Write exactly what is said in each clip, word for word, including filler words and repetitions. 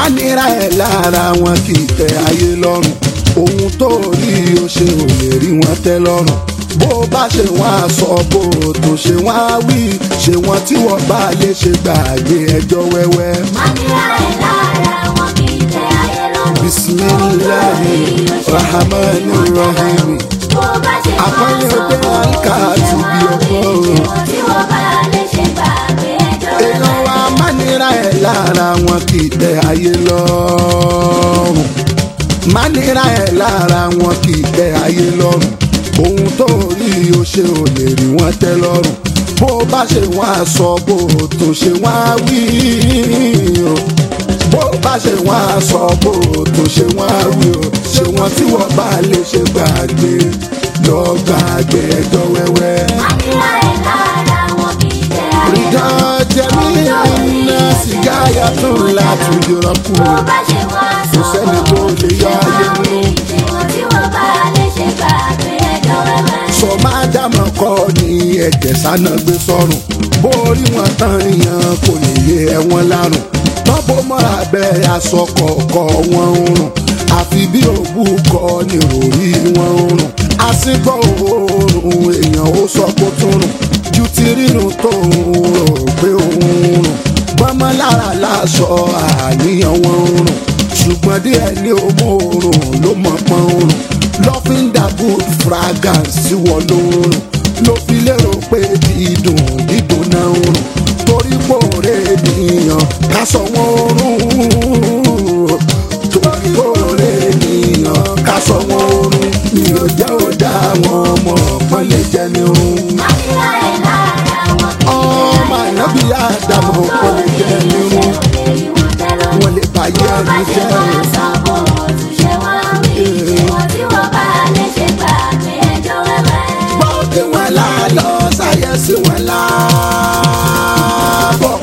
má nira ẹ̀ lára wọn kì í tẹ ayé lọ́rùn ohun tó rí o ṣe ò lè rí wọn tẹ́ lọ́rùn bó bá ṣe wọn á sọ bó tó ṣe wọn á wí ṣe wọn tí wọn bá lè ṣe gbàgbé ẹjọ́ wẹ́wẹ́. má nira ẹ̀ lára wọn kì í tẹ ayé lọ́rùn. bisimilahi rahmani rahim. bó bá ṣe wọn á sọ bó tó ṣe wọn á wí ṣe wọn tí wọn bá lè ṣe gbàgbé ẹjọ́ wẹ́wẹ́. èèyàn wa má nira ẹ̀ lára wọn kì í tẹ ayé lọ́rùn má nira ẹ̀ lára wọn kì í tẹ ayé lọ́rùn ohun tó rí o ṣe ò lè rí wọn tẹ́ lọ́rùn bó bá ṣe wọn á sọ bó tó ṣe wọn á wí o bó bá ṣe wọn á sọ bó tó ṣe wọn á wí o ṣe wọn tí wọn bá lè ṣe gbàgbé lọ gbàgbé ẹjọ́ wẹ́wẹ́. má nira ẹ̀ lára wọn kì í tẹ ayé rídà jẹ́mi iná sìgá yàtọ̀ látúndúrà kú bó bá ṣe wọn á kò sọ sẹ́ni tó lè yọ ayé nínú. ṣe wọn tí wọn bá lè ṣe gbàgbé ẹjọ́ wẹ́wẹ́. sọ máa dámọ̀ kọ́ ni ẹ̀jẹ̀ sáná gbé sọ́run bórí wọn tán yan kò lè yé ẹ̀wọ̀n lárùn tọ́bọ̀ mọ́ra bẹ́ẹ̀ aṣọ kọ̀ọ̀kọ̀ wọn ń rùn àfi bí òbú kọ́ ni ròrí wọn ń rùn àsìkò òórùn èèyàn ó sọ kó tún rùn ju ti rírun tó ń rò pé òun rùn bọ́mọ lára láṣọ àníyàn wọn ń rùn ṣùgbọ́n díẹ̀ ní òmò òórùn ló mọ̀ pọ́n rùn lọ́fíńdà good fragrance tí wọ́n ló ń rùn ló fi lérò pé dídùn dídùn náà ń rùn torí pòórè ènìyàn ká sọ wọ́n rùn torí pòórè ènìyàn ká sọ wọ́n rùn mi ò jẹ́ ò dá àwọn ọmọ ọ̀pọ̀n lè jẹ́ ní rùn. má nira ẹ̀ lára wọn kì í tẹ ọmọ ànábì àdàmọ̀ ọ̀pọ̀n lè jẹ́ ní rùn wọ́n lè bàyẹ̀ ẹni jẹ́ rùn. Bọ́ọ̀kì wọn là lọ sáyẹ̀sì wọn là bọ̀.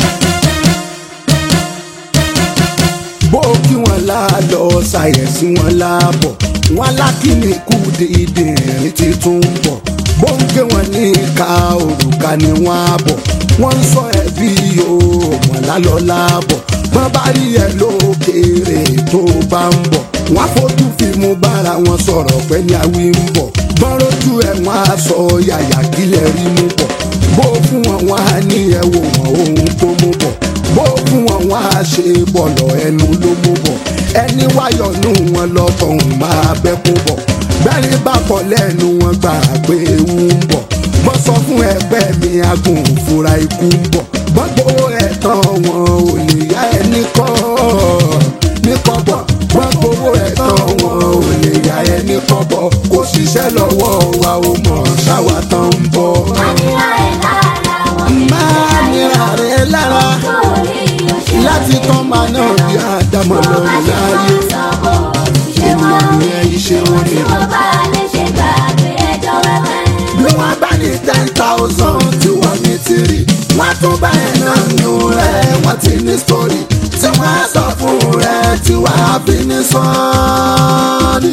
Bọ́ọ̀kì wọn là lọ sáyẹ̀sì wọn là bọ̀. Wọ́n lákìní kú dédé ẹ̀rín ti tún bọ̀. Bọ́ọ̀kì wọn ní ìka òrùka ni wọ́n á bọ̀. Wọ́n ń sọ ẹbí yóò wọ́n lálọ́ láàbọ̀. Wọ́n bá rí ẹ lókèrè tó bá ń bọ̀. Wọ́n á fojú fíìmù bára wọn sọ̀rọ̀ pé ní awí ń bọ̀. Bọ́rọ̀jú ẹ̀ wọ́n á sọ yàyà kílẹ̀ rí mú bọ̀. Bó fún wọn wọ́n á ní ẹ̀wò wọn ohun tó mú bọ̀. Bó fún wọn wọ́n á ṣe bọ̀lọ̀ ẹnu ló mú bọ̀. Ẹni wáyọ̀ nù wọn lọ́kàn máa bẹ́kún bọ̀. Bẹ́ẹ̀ni bá kọ̀ lẹ́nu wọn gbà pé ewu ń bọ̀. Mo sọ fún ẹgbẹ́ mi agùn fúra ikú ń bọ̀. Gbọ́gbó ẹ̀tàn wọn ò lè yá ẹni kọ́ ní kọ́bọ̀. Gbọ́gbó ẹ̀tàn wọn ò lè yá ẹni kọ́bọ̀. Kò ṣiṣẹ́ lọ́wọ́ wa ò mọ̀ ṣáwa tán ń bọ̀. má nira ẹ̀ lára wọn kì í tẹ Máa nira rẹ̀ lára láti tán máa náà bí àdámọ̀ lọ́rùn láàyè. Ènìyàn ni ẹ iṣẹ́ wọn ni. Bí wọ́n bá ní ten thousand tí wọ́n ní tìrì, wọ́n tún bá ẹ̀ náà nù rẹ̀, wọ́n ti ní story. Tí wọ́n á sọ fún rẹ̀ tí wọ́n á fi ní sọ́ọ́dì.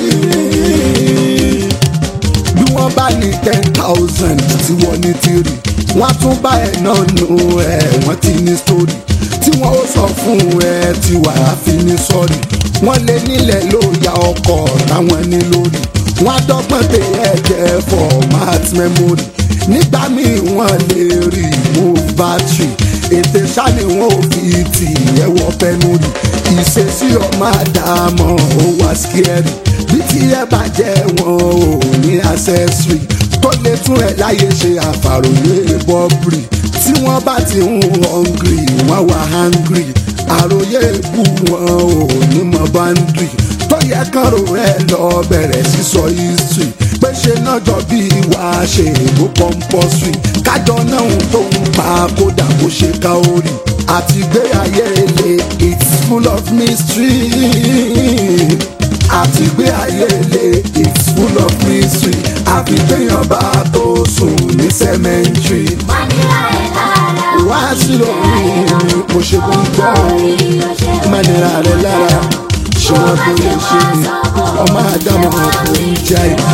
Bí wọ́n bá ní ten thousand tí wọ́n ní tìrì, wọ́n tún bá ẹ̀ náà nù rẹ̀, wọ́n ti ní story. Tí wọ́n ó sọ fún rẹ̀ tí wọ́n á fi ní sọ́ọ̀dì. Wọ́n lé nílẹ̀ ló ya ọkọ̀ táwọn ní lórí. Wọ́n á dọ́gbọ́n pé ẹ̀jẹ̀ format memory. Nígbà míì wọ́n lè remove battery. Ètè ṣá ni wọ́n ò fi tì ẹ̀wọ̀ pẹ́nurì. Ìṣesí ọmọ àdàmọ̀ ó wá scary. Bí tí ẹ bá jẹ́ wọn ò ní accessory. Tó lè tún ẹ̀ láyé ṣe àfàròyé bọ́bìrì. Tí wọ́n bá ti ń hungry wọ́n wà hungry. Àròyé bù wọn ò ní mọ boundary. Tó yẹ kán ro ẹ lọ bẹ̀rẹ̀ sí sọ history. Pé ṣe náà jọ bí wàá ṣe èbó compulsory. Kájọ náà tó ń pa kódà bó ṣe ká orí. Àti gbé ayé ilé it's full of mystery. Àti gbé ayé ilé it's full of mystery. Àfi téèyàn bá tó sùn ní cemetery. má nira ẹ̀ lára Wá sí lórí mo ṣe kó ń gbọ́ má nira rẹ̀ lára. Ṣé wọ́n tó lè ṣe ni ọmọ àdámọ̀ ọkùnrin jẹ́ ìlú.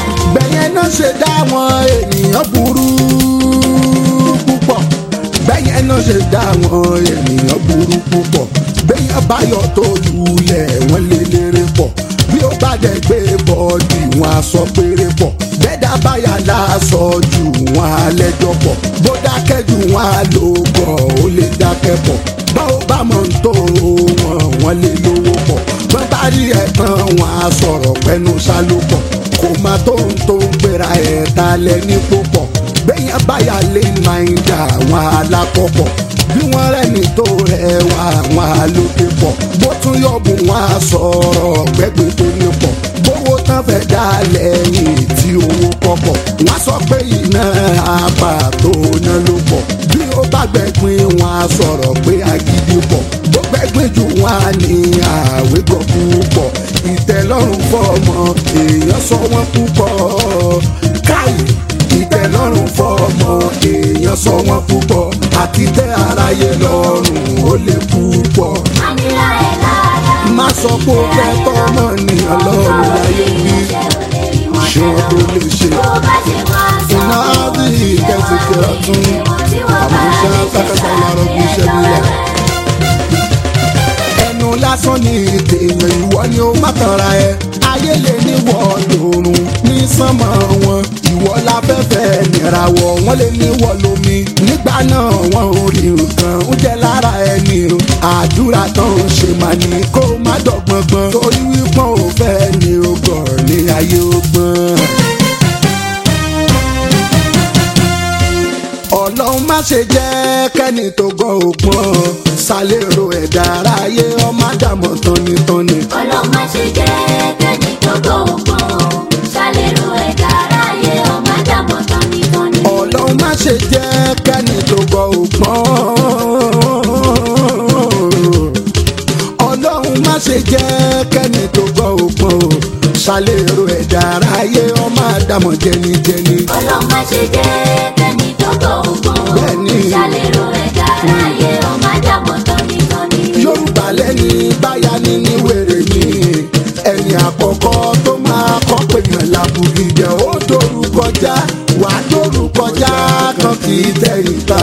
Bẹ́yẹn náà ṣe dá àwọn ènìyàn burú púpọ̀. Bẹ́yẹn ìyẹn náà ṣe dá àwọn ènìyàn burú púpọ̀ béèyàn báyọ̀ tó lulẹ̀ wọ́n lé lérè pọ̀ bí ó bá dẹ̀ gbé bọ́ọ̀dì wọn á sọ péré pọ̀ bẹ́ẹ̀dá báyà láàsọ jù wọn á lẹ́jọ́ pọ̀ bó dákẹ́ jù wọn á lò pọ̀ ó lè dákẹ́ pọ̀ báwo bá mọ̀ ń tó wọn wọn lè lówó pọ̀ wọ́n bá rí ẹ̀tàn wọn á sọ̀rọ̀ pẹ́nu ṣálópọ̀ kò má tó ń tó ń pera ẹ̀ ta lẹ́ni púpọ̀ béèyàn báyà lé náírà wọn alákọ̀pọ̀ bí wọ́n rẹ́ni tó rẹwà wọn alókè pọ̀ bó tún yọ̀bùn wọn á sọ̀rọ̀ gbẹ́gbẹ́ tó ní pọ̀ bówó tán fẹ́ dá lẹ́yìn tí owó kọ̀pọ̀ wọ́n sọ pé iná apá tó ná ló pọ̀ bí ó bá gbẹ̀gbin wọn á sọ̀rọ̀ pé agídí pọ̀ bó gbẹ̀gbin jù wọn á ní àwégọ̀ púpọ̀ ìtẹ́lọ́rùn fọ́mọ èèyàn sọ wọ́n púpọ̀ káyì ìtẹ́lọ́rùn fọ́mọ èèyàn sọ wọ́n púpọ̀ àti tẹ́ aráyé lọ́rùn ó lè púpọ̀. má sọ pé ó fẹ́ tọ́mọ ní ọlọ́run láyé bí ṣé wọ́n tó lè ṣe. iná bí ìkẹ́sìkẹ́ ọ̀tún àmúṣe sákàtà ìlàrọ̀ bí iṣẹ́ nílẹ̀. ẹnu lásán ní èèyàn ìwọ ni ó má tanra ẹ ayé lè níwọ̀ lòrùn ní sánmọ̀ wọn ìwọ láfẹ́fẹ́ nìràwọ̀ wọn lè níwọ̀ lómi nígbà náà wọn ò rí nǹkan ń jẹ́ lára ẹni o àdúrà tán ń ṣe màá ní kó má dọ̀gbọ̀ngbọ̀n torí wípọ́n ò fẹ́ ní ogọ̀ ní ayé ọgbọ́n. ọlọ́run má ṣe jẹ́ kẹ́ni tó gọ́ òpọ́n ṣàlérò ẹ̀dá aráyé ọmọ àdàmọ̀ tọ́nitọ́ni. ọlọ́run má ṣe jẹ́ kẹ́ni tó gọ́ òpọ́n ṣàlérò ẹ̀dá aráyé ọmọ àdàmọ̀ tọ́nitọ́ni. ọlọ́run má ṣe jẹ́ kẹ́ni tó gọ́ òpọ́n ọlọ́run má ṣe jẹ́ kẹ́ni tó gọ́ òpọ́n ṣàlérò ẹ̀dá aráyé ọmọ àdàmọ̀ jẹnijẹni. ọlọ́run má ṣe jẹ́ kẹ́ni tó gọ́ òpọ́n ṣàlérò ẹ̀dá aráyé ọmọ àdàmọ̀ tọ́nitọ́ni. yorùbá lẹ́ni báyà ní ní wèrè ní ẹni àkọ́kọ́ tó máa kọ́ pé yàn lábùgì jẹ́ ó dorúkọjá wà á dorúkọjá kan kì í tẹ̀yìn ta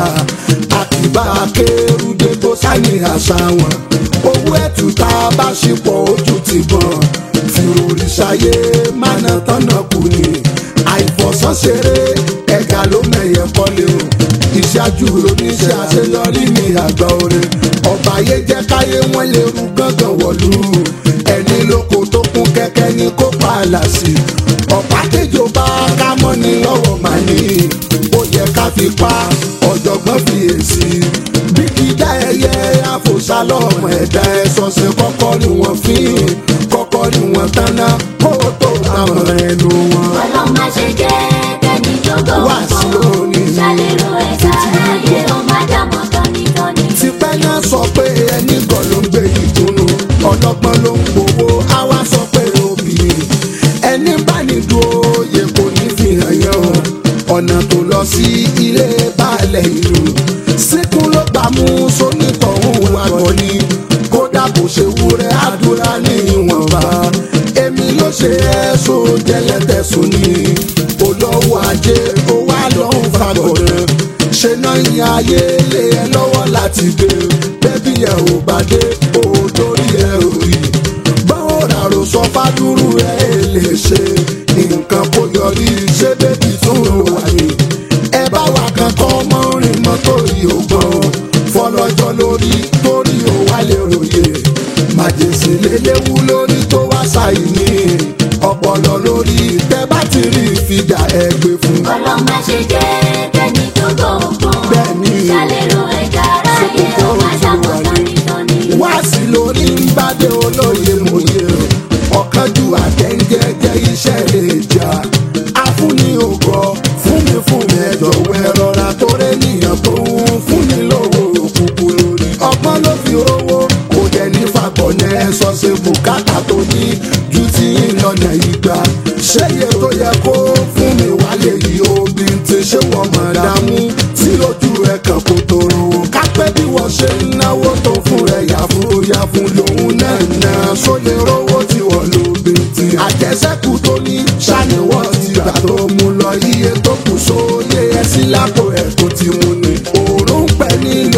àtìbá akérúdé tó sáyìn àṣà wọn owó ẹ̀tù tá a bá ṣipọ̀ ojú ti bọ̀n fìròrìṣàyé mánà tọ́nà kù ní àìfọ̀sán ṣeré ẹ̀ka ló mẹ̀yẹ kọ́lé o ìṣáájú oníṣẹ́ àṣeyọrí ní àgbà orin ọba ayé jẹ́ káyé wọ́n lè rú gángan wọ̀lú ẹni lóko tó kún kẹ́kẹ́ ní kó pààlà sí ọ̀pá kéjọba ká mọ́ ni lọ́wọ́ mà ní ó yẹ ká fi pa ọ̀jọ̀gbọ́n fi èsì bí kì í dá ẹyẹ àfòsálọ́mọ ẹ̀dá ẹ̀ sọ́sẹ̀ kọ́kọ́ ni wọ́n fi kọ́kọ́ ni wọ́n tánná kó tó àwọn ẹnu wọn. ọlọ́run má ṣe jẹ́ kẹ́ni tó gọ́ òpọ́n ṣàlérò ẹ̀dá aráyé ọmọ àdàmọ̀ tọ́nitọ́ni. tipẹ́ náà sọ pé ẹni kan ló ń gbé ìdùnnú ọlọ́gbọ́n ló ń gbowó àwa sọ pé obìnrin ẹni bá ní dúró yẹ kò ní fi hàn yẹn o ọ̀nà tó lọ sí ilé baálẹ̀ ìlú síkún ló gbà mú sónítọ̀hún àgọ́ ni kódà kò ṣe wúrẹ́ àdúrà ní ìwọ̀nba èmi ló ṣe ẹ́ so jẹ́lẹ́tẹ̀sùn ni olówó ajé ó wá lọ́hùn fagọ̀dẹ̀ ṣe náà yan ayé lé ẹ lọ́wọ́ láti dé bẹ́bí ẹ ò bá dé ó torí ẹ ò rí báwo ràrò sọ fádúrú ẹ lè ṣe nǹkan kó yọrí ṣé bébí tún wà ní ẹ bá wà kankan mọ́ rìn mọ́tò yìí ò gbọ́n fọlọ́jọ́ lórí torí ó wá lè ròyè màjèsí léléwu lórí tó wá ṣàì ní ọpọlọ lórí tẹ bá ti rí ìfidà ẹgbẹ́ fún. ọlọ́run má ṣe jẹ́ kẹ́ni tó gọ́ òpọ́n ṣàlérò ẹ̀dá aráyé ọmọ àdàmọ̀ tọ́nitọ́ni. wá sí lórí ń bàdé olóye mòye ọ̀kanjú àtẹ̀ǹjẹ̀jẹ̀ iṣẹ́ lè jà afúnni ògọ́ fúnmi fúnmi ẹ̀jọ̀ wẹ̀ rọra tó rẹ̀ níyàn tó ń fúnni lówó òkùnkùn lórí ọgbọ́n ló fi rówó kò dẹ̀ ní fagbọ̀nẹ́ ẹ̀sọ́ ṣe bùkátà tó ní ju ti ìlànà ìgbà ṣéye tó yẹ kó fún mi wálé yìí obì ti ṣé wọ́n mọ̀ dààmú tí ojú rẹ̀ kàn kó tóró kápẹ́ bí wọ́n ṣe ń náwó tó fún rẹ̀ yàfún yàfún lòun náà ná sólè rówó tí wọ́n lò bí ti àjẹsẹ́kù tó ní ṣàníwọ̀ ti gbà tó mú lọ iye tó kù sóyè ẹ sí lápò ẹ̀ tó ti mú ni òórùn pẹ́ nínú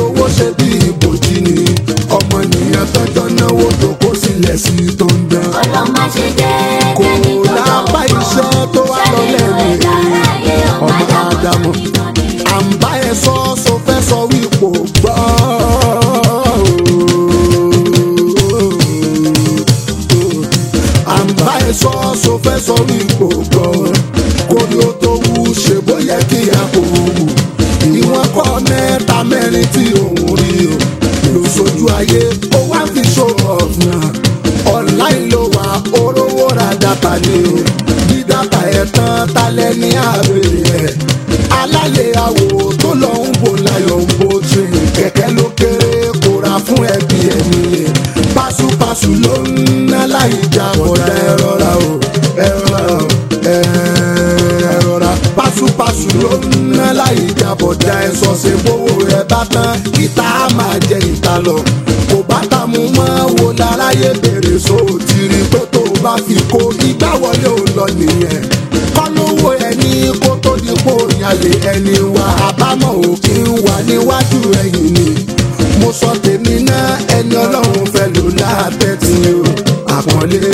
ayé ó wá fi show off náà online ló wà orówó ra dátà ni o bí dátà ẹ̀ tán talẹ̀ ní àbẹ̀rẹ̀ ẹ̀ alálẹ̀ àwò tó lọ ń bò láyọ̀ ń bò tún kẹ̀kẹ́ ló kéré kó ra fún ẹbí ẹni lè pásúpású ló ń ná láì já bọ̀dá ẹ rọra o ẹ rọra o ẹ rọra pásúpású ló ń ná láì já bọ̀dá ẹ sọ ṣe bówó rẹ bá tán ìta á máa jẹ ìta lọ kò bá ta mú mọ́ wo láráyé bèrè sóòtìrì pé tó bá fi kó ìgbà wọlé ò lọ nìyẹn kọ́ lówó ẹni kó tó di kó yàlé ẹni wá àbámọ̀ òkè ń wà níwájú ẹ̀yìn ni mo sọ tèmi náà ẹni ọlọ́run fẹ́ lò látẹ̀tì o àpọ́nlé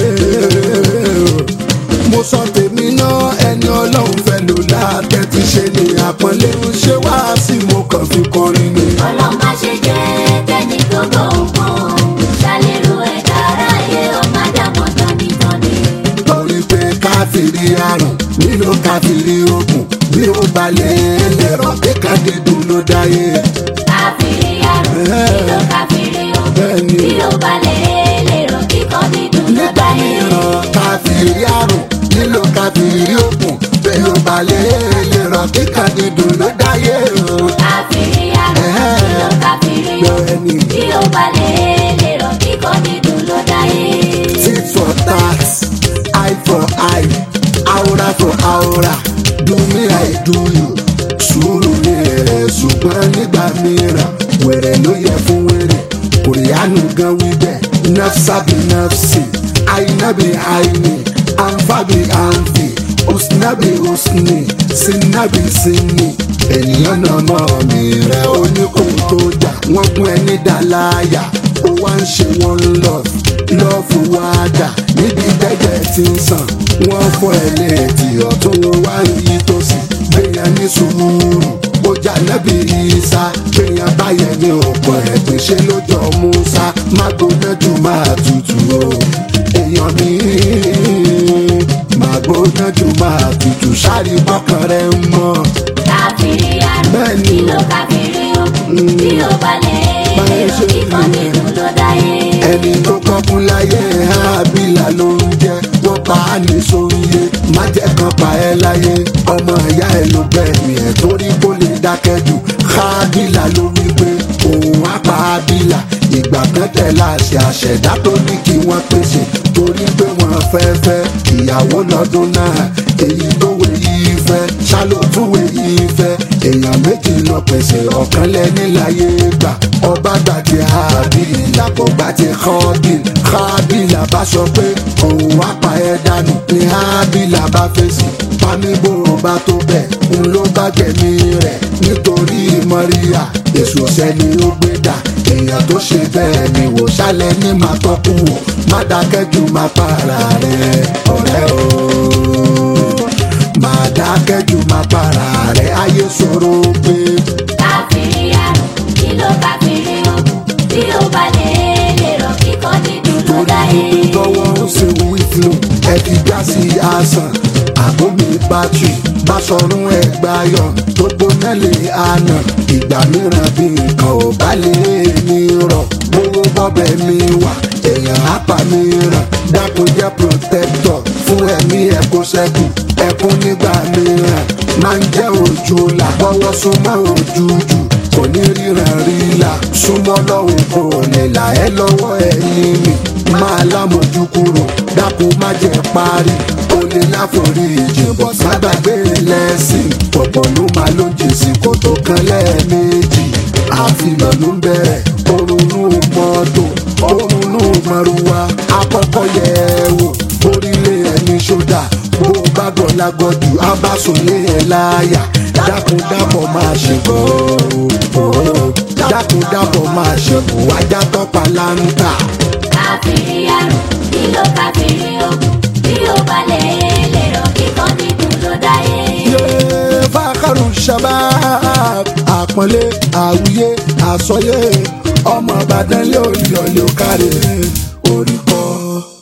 o mo sọ tèmi náà ẹni ọlọ́run fẹ́ lò látẹ̀tì ṣe ni àpọ́nlé ń ṣe wá sí mo kàn fi kọrin ni. ọlọ́run má ṣe jẹ́ kẹ́ni tó gbọ́ nǹkan ṣàlérò ẹ̀dá aráyé ó má dàpọ̀ tọ́nitọ́ni. torí pé káfíìrì àrùn nílò káfíìrì ogun bí ó balẹ̀ lẹ́rọ̀ pé kádìdùn ló dáyé. káfíìrì àrùn nílò káfíìrì ogun bí ó balẹ̀ lẹ́rọ̀ kíkọ́ dídùn ló nígbà dáyé. mìíràn káfíìrì àrùn nílò káfíìrì ogun bí ó balẹ̀ lẹ́rọ̀ pé kádìdùn ló dáyé. káfíìrì àrùn nílò káfíìrì ogun bí ó balẹ̀ lẹ́rọ̀ kíkọ́ dídùn ló dáyé. Tit for tat, eye for eye, aura for aura, do me I do you. Sùúrù ni èrè ṣùgbọ́n nígbà mìíràn wèrè ló yẹ fún wèrè. Kòríyánu gan wí bẹ́ẹ̀, nafsa bi nafsi, àyìnà bi àyìnì, ànfà bi ànfì, òsínà bi òsínì, sínà bi sínì. Ènìyàn náà mọ̀ mí rẹ̀ oníkóhun tó jà, wọ́n gún ẹni dá láyà, ó wá ń ṣe wọ́n love lọ́ọ̀fù wá dà níbi tẹ́jẹ̀ tí ń sàn wọ́n fọ́ ẹ létí ọ̀tún wọn wá ń yí tòsí gbéyàn ní sùúrù ó jà nábì Ìsá gbéyàn báyẹn ní ọ̀pọ̀ ẹ̀gbìn ṣe lójọ́ Mùsá má gbóná jù máa tutù o èèyàn mi má gbóná jù máa tutù sáré bọ́kàn rẹ̀ ń mọ́. káfíìrì àrùn nílò káfíìrì ogun bí ó balẹ̀ lẹ́rọ̀ kíkọ́ dídùn ló dáyé. ẹni tó kọ́kún láyé Hábílà ló ń jẹ́ wọ́n pa á ní sóyè má jẹ́ kan pa ẹ́ láyé ọmọ ìyá ẹ̀ ló bẹ̀rẹ̀ ẹ̀ torí kó lè dákẹ́ jù Hábílà ló wí pé òun á pa Hábílà ìgbà kan tẹ̀lé àṣẹ àṣẹ̀dá tó ní kí wọ́n pèsè torí pé wọ́n fẹ́ fẹ́ ìyàwó lọ́dún náà èyí tó wé yìí fẹ́ ṣálótúwé yìí fẹ́ èèyàn méjì lọ pèsè ọ̀kan lẹ́ni láyé gbà ọba gbàgbé Hábílà kò gbà tí Hábílà Hábílà bá sọ pé òun wá pa ẹ́ dànù ní Hábílà bá fèsì pàmí bó o bá tó bẹ̀ ń ló bá gbẹ̀mí rẹ̀ nítorí Màríà èso sẹ́ni ó gbé dà èèyàn tó ṣe bẹ́ẹ̀ ni wò sálẹ̀ ní máa tọ́kù wò má dákẹ́ jù má para rẹ̀ ọ̀rẹ́ o má dákẹ́ jù má para rẹ̀ ayé ṣòro pé. káfíìrì àrùn nílò káfíìrì ogun bí ó balẹ̀ lẹ́rọ̀ kíkọ́ dídùn ló dáyé. tọwọ́ ń ṣe wíìflù ẹ ti já sí àsàn àbómi bátìrì bá sọrún ẹgbà yọ tó gbóná lè àná ìgbà mìíràn bí nǹkan ò bá lè ní rọ owó bọ́bẹ̀ mi wà èèyàn ápá mìíràn dákun jẹ́ protector fún ẹ̀mí ẹ̀kọ́ sẹ́kù ẹkún nígbà mìíràn máa ń jẹ́ ojú là bọ́wọ́ súnmọ́ ojú jù kò ní ríran ríla súnmọ́ lọ́hùn kò lè là ẹ́ lọ́wọ́ ẹ̀yìn mi máa lámojú kúrò dákun má jẹ́ parí o lè láforíjì bọ̀ ságbàgbé lẹ́sìn pọ̀pọ̀ ló máa ló jìn sí kòtò kan lẹ́ẹ̀mejì àfihàn ló ń bẹ̀rẹ̀ orunú mọ́tò orunú mọ́rúwá àkọ́kọ́ yẹ̀ ẹ́ wò orílẹ̀ ẹni ṣódà bó bá gbọ́ lágbọ́dù abásùnlé ẹ̀ láàyà dákun dábọ̀ máa ṣe bọ̀ dákun dábọ̀ máa ṣe bọ̀ wájà tọ́pa láńtà. káfíìrì àrùn nílò káfíìrì ogun bí ó balẹ̀ lẹ́rọ̀ kíkọ́ dídùn ló dáyé. yé fákàrù shabab àpọ́nlé àwùyé àsọyé ọmọ Ìbàdàn lé òyìnbó lè kárí orí kọ́.